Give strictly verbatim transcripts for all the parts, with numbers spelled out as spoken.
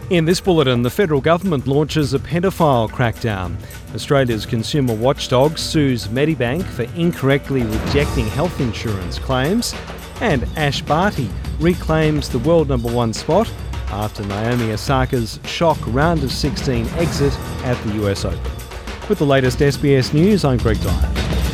In this bulletin, the federal government launches a pedophile crackdown. Australia's consumer watchdog sues Medibank for incorrectly rejecting health insurance claims. And Ash Barty reclaims the world number one spot after Naomi Osaka's shock round of sixteen exit at the U S Open. With the latest S B S News, I'm Greg Dyer.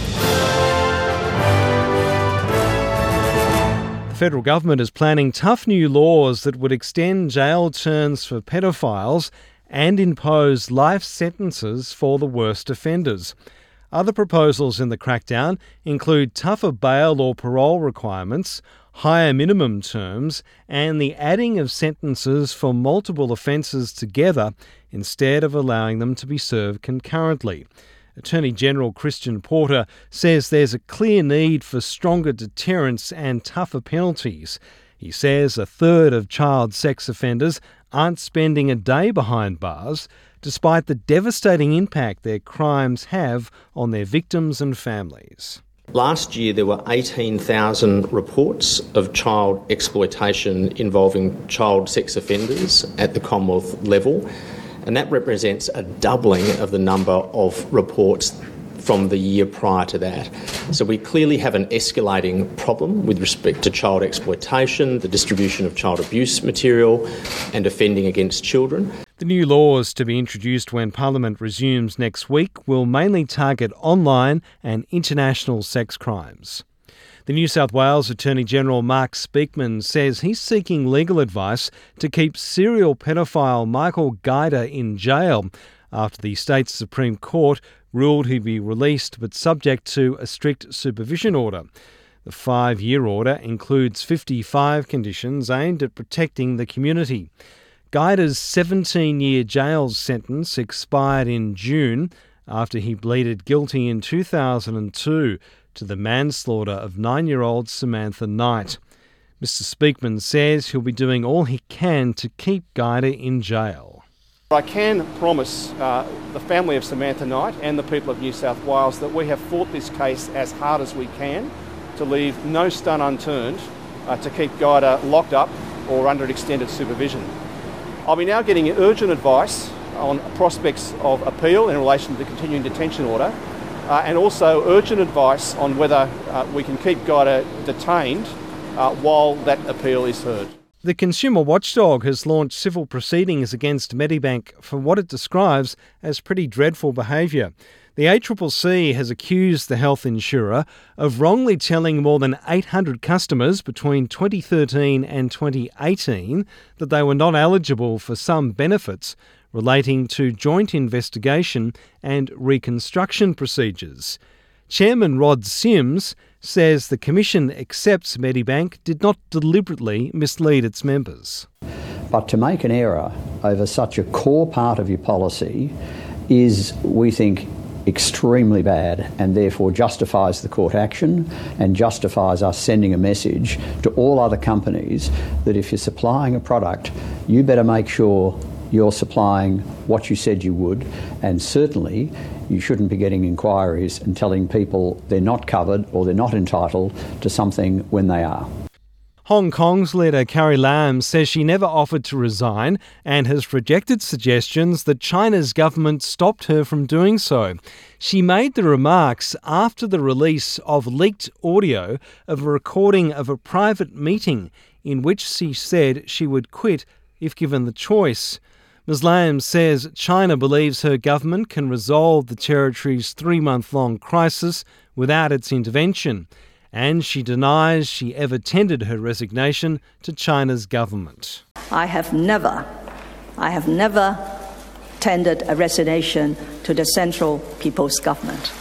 The federal government is planning tough new laws that would extend jail terms for pedophiles and impose life sentences for the worst offenders. Other proposals in the crackdown include tougher bail or parole requirements, higher minimum terms, and the adding of sentences for multiple offences together instead of allowing them to be served concurrently. Attorney General Christian Porter says there's a clear need for stronger deterrence and tougher penalties. He says a third of child sex offenders aren't spending a day behind bars, despite the devastating impact their crimes have on their victims and families. Last year there were eighteen thousand reports of child exploitation involving child sex offenders at the Commonwealth level, and that represents a doubling of the number of reports from the year prior to that. So we clearly have an escalating problem with respect to child exploitation, the distribution of child abuse material, and offending against children. The new laws to be introduced when Parliament resumes next week will mainly target online and international sex crimes. The New South Wales Attorney General Mark Speakman says he's seeking legal advice to keep serial pedophile Michael Guida in jail after the state's Supreme Court ruled he'd be released but subject to a strict supervision order. The five-year order includes fifty-five conditions aimed at protecting the community. Guida's seventeen-year jail sentence expired in June after he pleaded guilty in two thousand two to the manslaughter of nine-year-old Samantha Knight. Mister Speakman says he'll be doing all he can to keep Guida in jail. I can promise uh, the family of Samantha Knight and the people of New South Wales that we have fought this case as hard as we can to leave no stone unturned uh, to keep Guida locked up or under extended supervision. I'll be now getting urgent advice on prospects of appeal in relation to the continuing detention order uh, and also urgent advice on whether uh, we can keep Guida detained uh, while that appeal is heard. The consumer watchdog has launched civil proceedings against Medibank for what it describes as pretty dreadful behaviour. The A C C C has accused the health insurer of wrongly telling more than eight hundred customers between twenty thirteen and twenty eighteen that they were not eligible for some benefits relating to joint investigation and reconstruction procedures. Chairman Rod Sims says the Commission accepts Medibank did not deliberately mislead its members. But to make an error over such a core part of your policy is, we think, extremely bad and therefore justifies the court action and justifies us sending a message to all other companies that if you're supplying a product, you better make sure you're supplying what you said you would, and certainly you shouldn't be getting inquiries and telling people they're not covered or they're not entitled to something when they are. Hong Kong's leader Carrie Lam says she never offered to resign and has rejected suggestions that China's government stopped her from doing so. She made the remarks after the release of leaked audio of a recording of a private meeting in which she said she would quit if given the choice. Miz Lam says China believes her government can resolve the territory's three-month-long crisis without its intervention, and she denies she ever tendered her resignation to China's government. I have never, I have never tendered a resignation to the Central People's Government.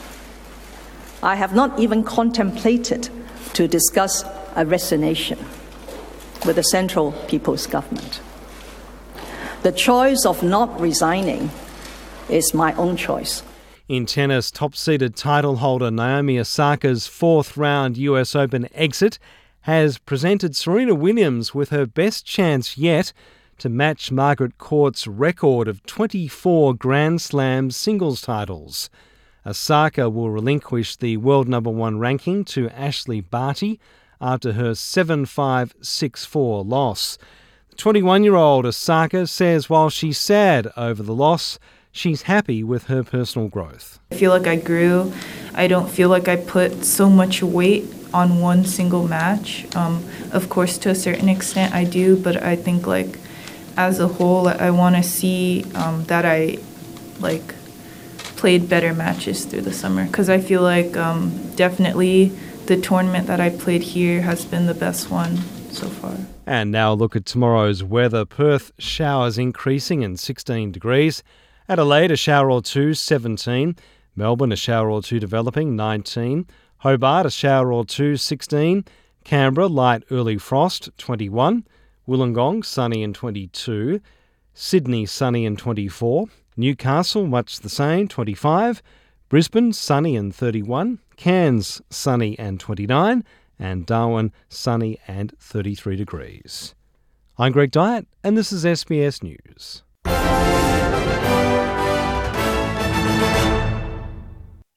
I have not even contemplated to discuss a resignation with the Central People's Government. The choice of not resigning is my own choice. In tennis, top-seeded title holder Naomi Osaka's fourth-round U S Open exit has presented Serena Williams with her best chance yet to match Margaret Court's record of twenty-four Grand Slam singles titles. Osaka will relinquish the world number one ranking to Ashley Barty after her seven five, six four loss. The twenty-one-year-old Osaka says while she's sad over the loss, she's happy with her personal growth. I feel like I grew. I don't feel like I put so much weight on one single match. Um, of course, to a certain extent I do, but I think like as a whole, I want to see um, that I like played better matches through the summer, because I feel like um, definitely the tournament that I played here has been the best one so far. And now look at tomorrow's weather. Perth, showers increasing and sixteen degrees. Adelaide, a shower or two, seventeen. Melbourne, a shower or two developing, nineteen. Hobart, a shower or two, sixteen. Canberra, light early frost, twenty-one. Wollongong, sunny and twenty-two. Sydney, sunny and twenty-four. Newcastle, much the same, twenty-five. Brisbane, sunny and thirty-one. Cairns, sunny and twenty-nine. And Darwin, sunny and thirty-three degrees. I'm Greg Dyett, and this is S B S News.